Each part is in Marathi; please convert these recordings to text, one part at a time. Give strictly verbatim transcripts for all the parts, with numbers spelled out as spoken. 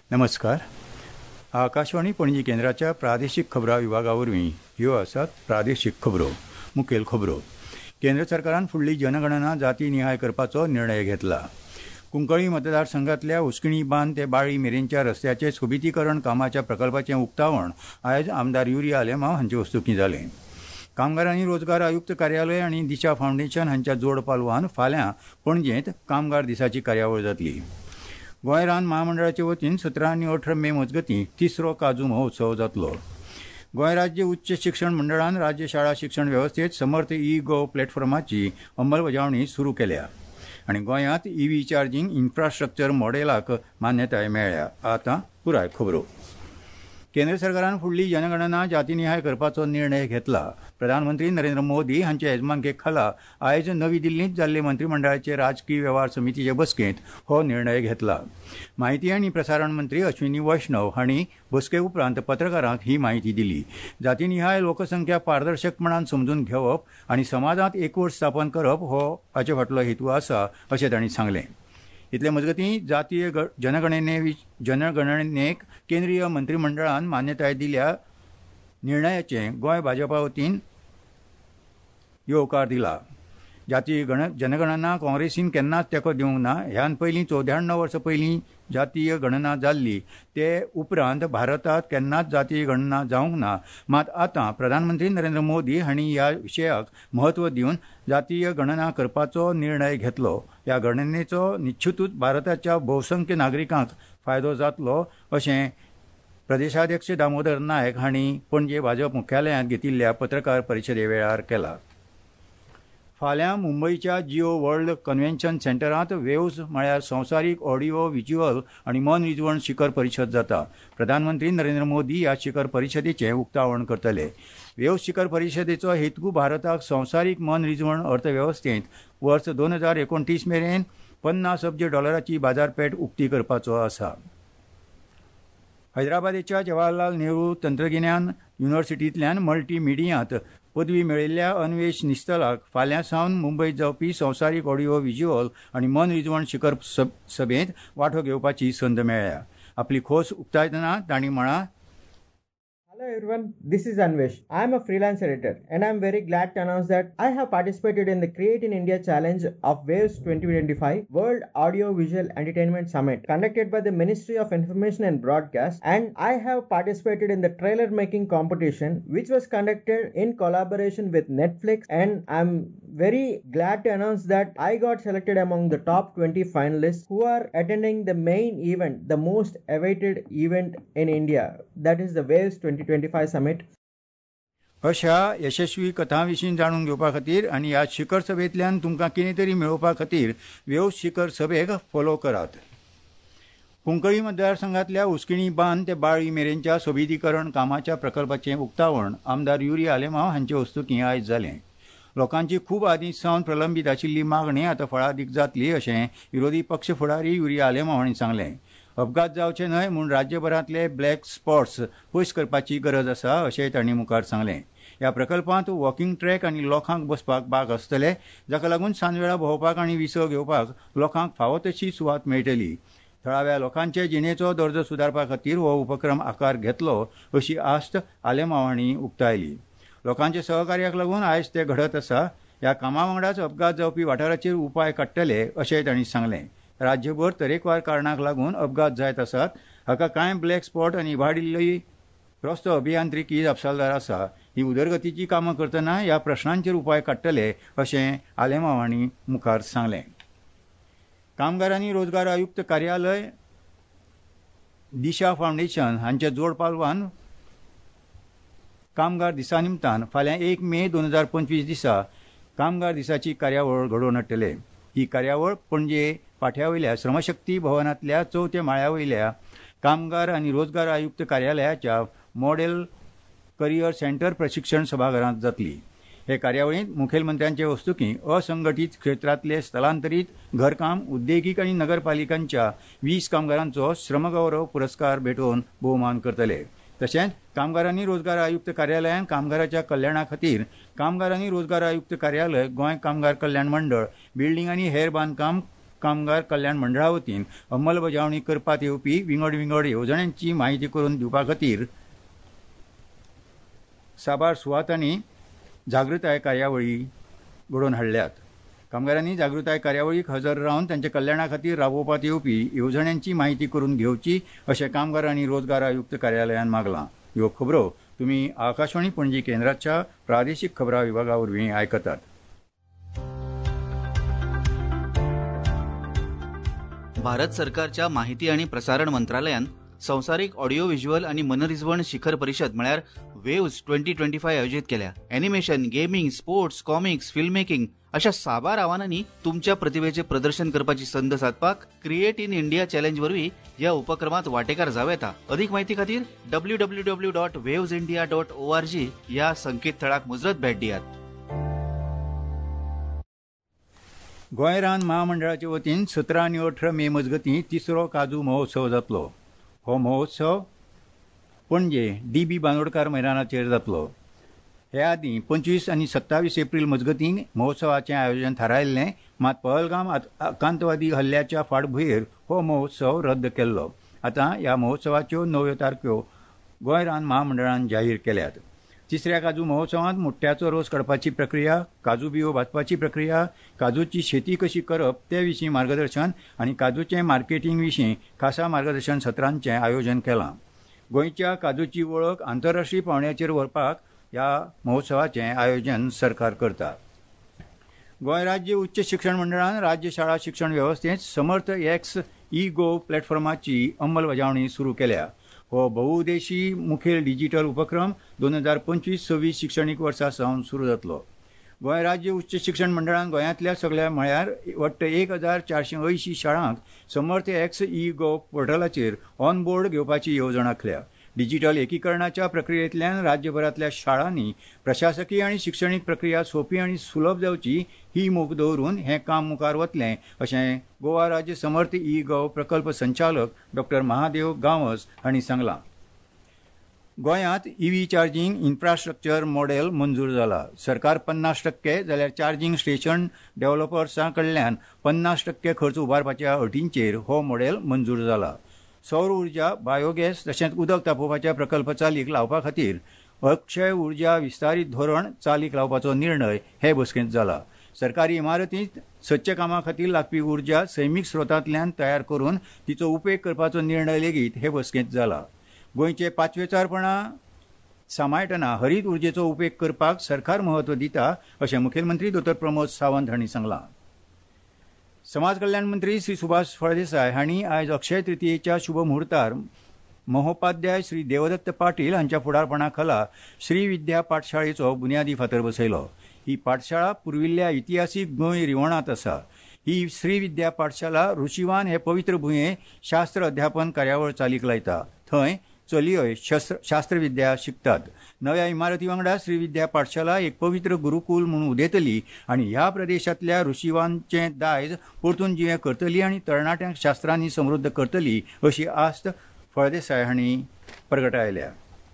नमस्कार. आकाशवाणी पणजी केंद्राच्या प्रादेशीक खबरां विभागा वरवीं ह्यो आसात प्रादेशीक खबरो. मुखेल खबरो. केंद्र सरकारान फुडली जनगणना जाती नियाय करपाचो निर्णय घेतला. कुंकळी मतदारसंघातल्या उस्किणी बांद ते बाळी मेरेनच्या रस्त्याचे सोबितीकरण कामाच्या प्रकल्पाचें उक्तावण आयज आमदार युरिया आलेमांव हांचे हस्तुकीं जालें. कामगार आनी रोजगार आयुक्त कार्यालय आनी दिशा फावंडेशन हांच्या जोड पालवान फाल्यां पणजेंत कामगार दिसाची कार्यावळ जातली. गोंय रान महामंडळाचे वतीन सतरा आनी अठरा मे मजगतीं तिसरो काजू महोत्सव जातलो. गोंय राज्य उच्च शिक्षण मंडळान राज्य शाळा शिक्षण वेवस्थेत समर्थ ई गो प्लॅटफॉर्माची अंमलबजावणी सुरू केल्या आनी गोंयांत ईव्ही चार्जिंग इन्फ्रास्ट्रक्चर मॉडेलाक मान्यताय मेळ्ळ्या. आतां पुराय खबरो. केंद्र सरकारान फुडली जनगणना जातीनिहाय करपाचो निर्णय घेतला. प्रधानमंत्री नरेंद्र मोदी हांचे येजमानके खाला आयज नवी दिल्लींत जाल्ले मंत्रिमंडळाचे राजकीय वेव्हार समितीचे बसकेंत हो निर्णय घेतला. माहिती आनी प्रसारण मंत्री अश्विनी वैष्णव हांणी बसके उपरांत पत्रकारांक ही माहिती दिली. जातीनिहाय लोकसंख्या पारदर्शकपणान समजून घेवप आनी समाजांत एकवट स्थापन करप हो हाचे फाटलो हेतू आसा अशें तांणी सांगलें. इतले मजगतीं जातीय जनगणने जनगणनेक केंद्रीय मंत्रिमंडळान मान्यताय दिल्या निर्णयाचें गोंय भाजपा वतीन येवकार दिला. जातीय गण जनगणना काँग्रेसीन केन्नाच तेंको दिवंक ना. ह्यान पयलीं चौद्याण्णव वर्सां पयलीं जातीय गणना जाल्ली ते उपरांत भारतांत केन्नाच जातीय गणना जावंक ना. मात आतां प्रधानमंत्री नरेंद्र मोदी हांणी ह्या विशयाक म्हत्व दिवन जातीय गणना करपाचो निर्णय घेतलो. ह्या गणनेचो निश्चितूच भारताच्या बहुसंख्य नागरिकांक फायदो जातलो अशें प्रदेशाध्यक्ष दामोदर नायक हांणी पणजे भाजप मुख्यालयांत घेतिल्ल्या पत्रकार परिशदे वेळार केला. फाल्यां मुंबयच्या जिओ वर्ल्ड कन्व्हेन्शन सेंटरांत वेव्स म्हळ्यार संवसारीक ऑडिओ व्हिज्युअल आनी मनरिजवण शिखर परिशद जाता. प्रधानमंत्री नरेंद्र मोदी ह्या शिखर परिशदेचें उक्तावण करतले. वेव्स शिखर परिशदेचो हेतू भारताक संवसारीक मनरिजवण अर्थवेवस्थेंत वर्स दोन हजार एकोणतीस मेरेन पन्नास अब्ज डॉलराची बाजारपेठ उक्ती करपाचो आसा. हैदराबादेच्या जवाहरलाल नेहरू तंत्रगिन्यान युनिव्हर्सिटींतल्यान मल्टीमिडियांत पदवी मेळयिल्ल्या अन्वेश निस्तलाक फाल्यां सावन मुंबयत जावपी संवसारीक ऑडिओ व्हिज्युअल आनी मनरिजवण शिखर सभेंत वांटो घेवपाची संद मेळ्ळ्या. आपली खोस उक्तायतना तांणी म्हळां, Hello everyone, this is Anvesh. I am a freelance editor and I am very glad to announce that I have participated in the Create in India Challenge of Waves twenty twenty-five World Audio Visual Entertainment Summit conducted by the Ministry of Information and Broadcast, and I have participated in the trailer making competition which was conducted in collaboration with Netflix, and I am very glad to announce that I got selected among the top twenty finalists who are attending the main event, the most awaited event in India, that is the Waves twenty twenty-five Summit. अशा यशस्वी कथां विशीं जाणून घेवपा खातीर आनी ह्या शिखर सभेंतल्यान तुमकां कितें तरी मेळोवपा खातीर वेव्स शिखर सभेक फॉलो करात. कुंकळी मतदारसंघातल्या उस्किणी बांद ते बाळी मेरेनच्या सोबितीकरण कामाच्या प्रकल्पाचें उक्तावण आमदार युरिया आलेमांव हांचे हस्तुकीं आयज जालें. लोकांची खूब आदींच सावन प्रलंबीत आशिल्ली मागणी आतां फळादीक जातली अशें विरोधी पक्ष फुडारी युरिया आलेमांव हांणी सांगलें. अपघात जावचे न्हय म्हूण राज्यभरांतले ब्लॅक स्पॉट्स पयस करपाची गरज आसा अशेंय तांणी मुखार सांगलें. ह्या प्रकल्पांत वॉकिंग ट्रॅक आनी लोकांक बसपाक बाग आसतले, जाका लागून सांजवेळा भोंवपाक आनी विसव घेवपाक लोकांक फावो तशी सुवात मेळटली. थळाव्या लोकांचे जिणेचो दर्जो सुदारपा खातीर हो उपक्रम आकार घेतलो अशी आस्त आलेमांव हांणी उक्तायली. लोकांच्या सहकार्याक लागून आयज ते घडत आसा. ह्या कामा वांगडाच अपघात जावपी वाठाराचेर उपाय काडटले अशेंय तांणी सांगलें. राज्यभर तरेकवार कारणाक लागून अपघात जायत आसात. हाका कांय ब्लॅक स्पॉट आनी इबाडिल्ली रस्तो अभियांत्रिकी जापसालदार आसा. ही उदरगतीची कामां करतना ह्या प्रश्नांचेर उपाय काडटले अशें आलेमांव हांणी मुखार सांगलें. कामगार आनी रोजगार आयुक्त कार्यालय दिशा फावंडेशन हांच्या जोड पालवान कामगार दिसा निमतान फाल्यां एक मे दोन हजार पंचवीस दिसा कामगार दिसाची कार्यावळ घडोवन हाडटले. ही कार्यावळ पणजे फांट्यावयल्या श्रमशक्ती भवनांतल्या चवथ्या माळ्या वयल्या कामगार आनी रोजगार आयुक्त कार्यालयाच्या मॉडेल करियर सेंटर प्रशिक्षण सभाघरांत जातली. हे कार्यावळींत मुखेलमंत्र्यांचे हस्तुकीं असंघटीत क्षेत्रांतले स्थलांतरीत घरकाम उद्देगीक आनी नगरपालिकांच्या वीस कामगारांचो श्रमगौरव पुरस्कार भेटोवन भोवमान करतले. तशेंच कामगार आनी रोजगार आयुक्त कार्यालयान कामगाराच्या कल्याणा खातीर कामगार आनी रोजगार आयुक्त कार्यालय, गोंय कामगार कल्याण मंडळ, बिल्डींग आनी हेर बांदकाम कामगार कल्याण मंडळा वतीन अंमलबजावणी करपात येवपी विंगड विंगड येवजण्यांची माहिती करून दिवपा खातीर साबार सुवातांनी जागृताय कार्यावळी घडोवन हाडल्यात. कामगारांनी जागृताय कार्यावळीक हजर रावन तांच्या कल्याणा खातीर राबोवपात येवपी येवजण्यांची माहिती करून घेवची अशें कामगार आनी रोजगार आयुक्त कार्यालयान मागलां. ह्यो खबरो तुमी आकाशवाणी पणजी केंद्राच्या प्रादेशीक खबरां विभागा वरवीं आयकतात. भारत सरकारच्या माहिती आणि प्रसारण मंत्रालयान संवसारीक ऑडिओ व्हिज्युअल आणि मनरिजवण शिखर परिशद म्हळ्यार वेव्स ट्वेंटी ट्वेंटी फाय आयोजीत केल्या. Animation, gaming, sports, comics, film making अशा साबार आव्हानांनी तुमच्या प्रतिभेचे प्रदर्शन करपाची संद साधपाक क्रिएट इन इंडिया चॅलेंज वरवीं ह्या उपक्रमात वांटेकार जावं येता. अधिक म्हायती खातीर W W W dot waves India dot O R G ह्या संकेतथळाक मुजरत भेट दियात. गोंय रान महामंडळाचे वतीन सतरा आनी अठरा मे मजगतीं तिसरो काजू महोत्सव जातलो. हो महोत्सव पणजे डी बी बांदोडकार मैदानाचेर जातलो. हे आदीं पंचवीस आनी सत्तावीस एप्रील मजगतीं महोत्सवाचें आयोजन थारायिल्लें, मात पहलगाम आकांतवादी हल्ल्याच्या फाटभुंयेर हो महोत्सव रद्द केल्लो. आतां ह्या महोत्सवाच्यो नव्यो तारख्यो गोंय रान महामंडळान जाहीर केल्यात. तिसऱ्या काजू महोत्सवांत मुट्ट्याचो रोस काडपाची प्रक्रिया, काजू बियो भाजपाची प्रक्रिया, काजूची शेती कशी करप ते विशीं मार्गदर्शन आनी काजूचे मार्केटिंग विशीं खासा मार्गदर्शन सत्रांचें आयोजन केलां. गोंयच्या काजूची वळख आंतरराष्ट्रीय पावंड्याचेर व्हरपाक ह्या महोत्सवाचें आयोजन सरकार करता. गोंय राज्य उच्च शिक्षण मंडळान राज्य शाळा शिक्षण वेवस्थेंत समर्थ एक्स ई गो प्लॅटफॉर्माची अंमलबजावणी सुरू केल्या. हो बहुउद्देशी मुखेल डिजिटल उपक्रम दोन हजार पंचवीस सव्वीस शिक्षणीक वर्सा सावन सुरू जातलो. गोंय राज्य उच्च शिक्षण मंडळान गोंयांतल्या सगळ्या म्हळ्यार वट्ट एक हजार चारशे अंयशीं शाळांक समर्थ एक्स ई गो पोर्टलाचेर ऑन बोर्ड घेवपाची येवजण आखल्या. डिजिटल एकीकरणाच्या प्रक्रियेंतल्यान राज्यभरांतल्या शाळांनी प्रशासकीय आनी शिक्षणीक प्रक्रिया सोपी आनी सुलभ जावची ही मोख दवरून हें काम मुखार वतलें अशें गोवा राज्य समर्थ ई गव प्रकल्प संचालक डॉक्टर महादेव गांवस हांणी सांगलां. गोंयांत ईव्ही चार्जिंग इन्फ्रास्ट्रक्चर मॉडेल मंजूर जाला. सरकार पन्नास टक्के जाल्यार चार्जिंग स्टेशन डेव्हलपर्सां कडल्यान पन्नास टक्के खर्च उबारपाच्या अटींचेर हो मॉडेल मंजूर जाला. सौर उर्जा, बायोगॅस तशेंच उदक तापोवपाच्या प्रकल्प चालीक लावपा खातीर अक्षय उर्जा विस्तारीत धोरण चालीक लावपाचो निर्णय हे बसकेंत जाला. सरकारी इमारतींत सच्च कामा खातीर लागपी उर्जा सैमीक स्रोतांतल्यान तयार करून तिचो उपेग करपाचो निर्णय लेगीत हे बसकेंत जाला. गोंयचे पांचवेचारपणा सांबाळटना हरीत उर्जेचो उपेग करपाक सरकार म्हत्व दिता अशें मुखेलमंत्री दोतोर प्रमोद सावंत हांणी सांगलां. समाज कल्याण मंत्री श्री सुभाष फळदेसाय हांणी आयज अक्षय तृतीयेच्या शुभ मुहूर्तार महोपाध्याय श्री देवदत्त पाटील हांच्या फुडारपणा खाला श्री विद्या पाठशाळेचो बुन्यादी फातर बसयलो. ही पाठशाळा पुर्विल्ल्या इतिहासीक गोंय रिवणांत आसा. ही श्री विद्या पाठशाला रुशिवान हे पवित्र भुंये शास्त्र अध्यापन कार्यावळ चालीक लायता. थंय चलयोय शास्त्रविद्या शिकतात. नव्या इमारती वांगडा श्री विद्या पाठशाला एक पवित्र गुरुकुल म्हणून उदेतली आनी ह्या प्रदेशांतल्या ऋषिवांचें दायज परतून जिवें करतली आनी तरणाट्यांक शास्त्रांनी समृद्ध करतली अशी आस्त फळदेसाय हांणी प्रगटायल्या.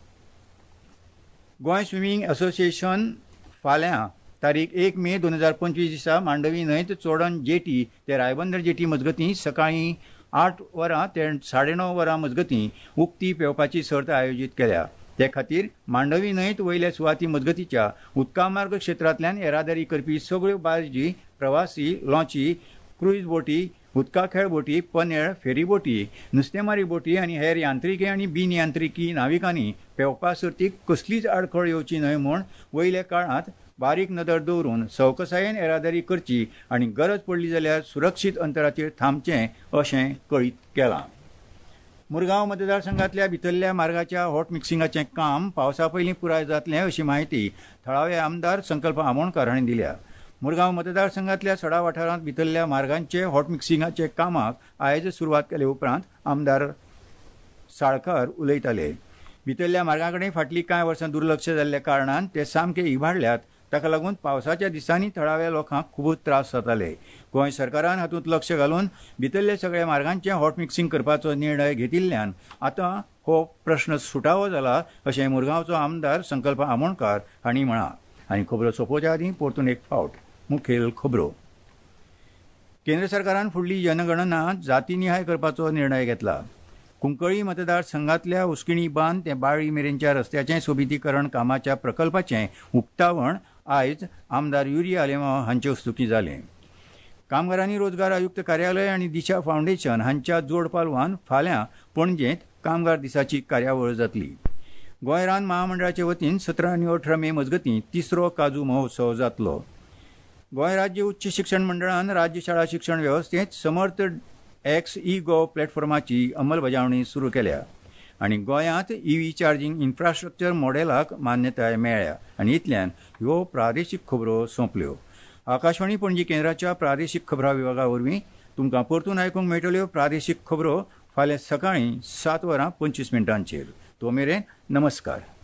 गोंय स्विमींग असोसिएशन फाल्यां तारीख एक मे दोन हजार पंचवीस दिसा मांडवी न्हंयत चोडण जेटी ते रायबंदर जेटी मजगतीं सकाळीं आठ वरां ते साडे णव वरां मजगतीं उक्ती पेंवपाची सर्त आयोजीत केल्या. ते खातीर मांडवी न्हंयत वयल्या सुवाती मजगतीच्या उदकामार्ग क्षेत्रांतल्यान येरादारी करपी सगळ्यो बार्जी, प्रवासी लॉन्ची, क्रूज बोटी, उदका खेळ बोटी, पनेळ, फेरी बोटी, नुस्तेमारी बोटी आनी हेर यांत्रिकी आनी बिन यांत्रिकी नाविकांनी पेंवपा सर्तीक कसलीच आडखळ येवची न्हय म्हूण वयल्या काळांत बारीक नदर दवरून सवकसायेन येरादारी करची आनी गरज पडली जाल्यार सुरक्षीत अंतराचेर थांबचें अशें कळीत केलां. मुरगांव मतदारसंघांतल्या भितरल्या मार्गाच्या हॉट मिक्सिंगाचें काम पावसा पयलीं पुराय जातलें अशी माहिती थळावे आमदार संकल्प आमोणकार हांणी दिल्या. मुरगांव मतदारसंघांतल्या सडा वाठारांत भितरल्या मार्गांचे हॉट मिक्सिंगाचे कामाक आयज सुरवात केले उपरांत आमदार साळकार उलयताले. भितरल्या मार्गां कडेन फाटलीं कांय वर्सां दुर्लक्ष जाल्ल्या कारणान ते सामके इबाडल्यात. ताका लागून पावसाच्या दिसांनी थळाव्या लोकांक खूब त्रास जाताले. गोंय सरकारान हातूंत लक्ष घालून भितरल्या सगळ्या मार्गांचें हॉट मिक्सिंग करपाचो निर्णय घेतिल्ल्यान आतां हो प्रश्न सुटावो जाला अशें मुरगांवचो आमदार संकल्प आमोणकार हांणी म्हळां. आनी खबरो सोंपोवच्या आदीं परतून एक फावट मुखेल खबरो. केंद्र सरकारान फुडली जनगणना जातीनिहाय करपाचो निर्णय घेतला. कुंकळी मतदारसंघातल्या उस्किणी बांद ते बाळ्ळी मेरेनच्या रस्त्याचें सोबितीकरण कामाच्या प्रकल्पाचें उक्तावण आयज आमदार युरिया आलेमांव हांचे हस्तुकीं जालें. कामगारांनी रोजगार आयुक्त कार्यालय आनी दिशा फावंडेशन हांच्या जोड पालवान फाल्यां पणजेंत कामगार दिसाची कार्यावळ जातली. गोंय रान महामंडळाचे वतीन सतरा आनी अठरा मे मजगतीं तिसरो काजू महोत्सव जातलो. गोंय राज्य उच्च शिक्षण मंडळान राज्य शाळा शिक्षण वेवस्थेंत समर्थ एक्स ई गो प्लॅटफॉर्माची अंमलबजावणी सुरू केल्या आनी गोंयांत ईव्ही चार्जिंग इन्फ्रास्ट्रक्चर मॉडेलाक मान्यताय मेळ्ळ्या आनी इतल्यान ह्यो प्रादेशीक खबरो सोंपल्यो. आकाशवाणी पणजी केंद्राच्या प्रादेशीक खबरां विभागा वरवीं तुमकां परतून आयकूंक मेळटल्यो प्रादेशीक खबरो फाल्यां सकाळीं सात वरां पंचवीस मिनटांचेर. तो मेरेन नमस्कार.